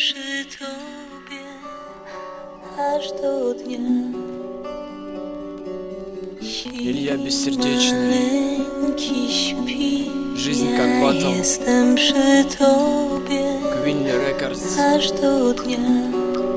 przy Tobie aż do dnia. Илья Бессердечный. Śpi, Жизнь как батл. Jestem przy Tobie Quinly Records. aż do dnia.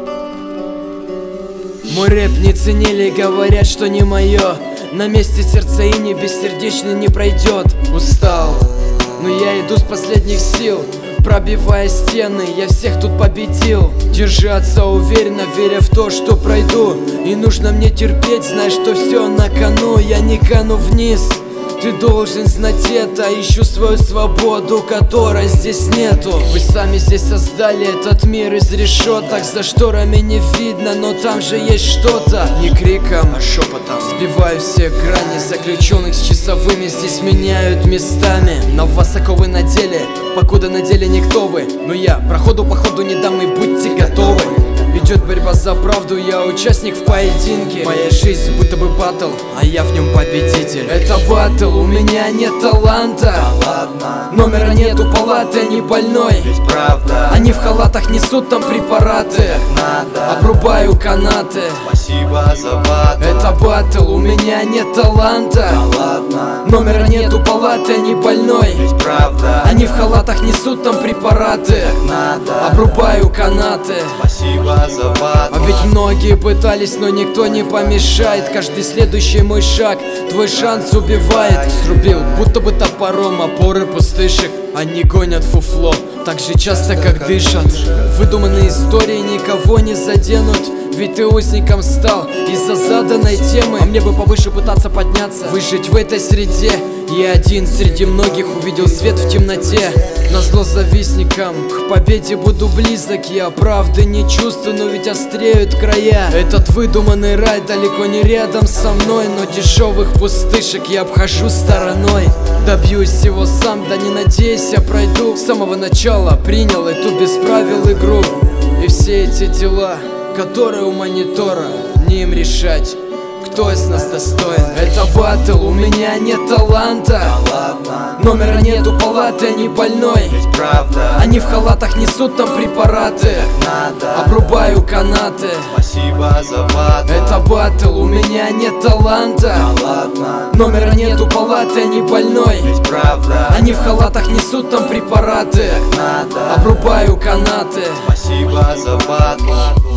Мой рэп не ценили, говорят, что не мое. На месте сердца и не бессердечный не пройдет. Устал, но я иду с последних сил, пробивая стены, я всех тут победил. Держаться уверенно, веря в то, что пройду. И нужно мне терпеть, знай, что все на кону. Я не кану вниз, ты должен знать это. Ищу свою свободу, которой здесь нету. Вы сами здесь создали этот мир из решеток. За шторами не видно, но там же есть что-то. Не криком, а шепотом. Сбиваю все грани заключенных с часовыми. Здесь меняют местами. На вас оковы надели, покуда на деле никто вы. Но я проходу походу не дам, и будьте готовы. Идет борьба за правду, я участник в поединке. Моя жизнь будто бы баттл, а я в нем победитель. Это баттл, у меня нет таланта. Да ладно, Номера нету, палаты, не больной. ведь правда, Они в халатах несут там препараты. надо. Обрубаю канаты. Спасибо за батл. Это баттл, у меня нет таланта. Да ладно, Номера нету, палаты, не больной. ведь правда, Они в халатах несут там препараты. надо. Обрубаю канаты. Спасибо за батл. А ведь многие пытались, но никто не помешает. Каждый следующий мой шаг твой шанс убивает. Срубил, будто бы топором опоры пустышек. Они гонят фуфло так же часто, как дышат. Выдуманные истории никого не заденут. Ведь ты узником стал из-за заданной темы. А мне бы повыше пытаться подняться, выжить в этой среде. Я один среди многих увидел свет в темноте. Назло завистникам к победе буду близок. Я правды не чувствую, но ведь остреют края. Этот выдуманный рай далеко не рядом со мной, но дешевых пустышек я обхожу стороной. Добьюсь всего сам, да не надейся, пройду. С самого начала принял эту без правил игру. И все эти дела, которые у монитора, не им решать, кто из нас достоин. Это баттл, у меня нет таланта. Да ладно, Номера нету, палаты, не больной. ведь правда, Они в халатах несут там препараты. надо. Обрубаю канаты. Спасибо за батл. Это баттл, у меня нет таланта. Да ладно, Номера нету, палаты, не больной. ведь правда, Они в халатах несут там препараты. надо. Обрубаю канаты. Спасибо за батл.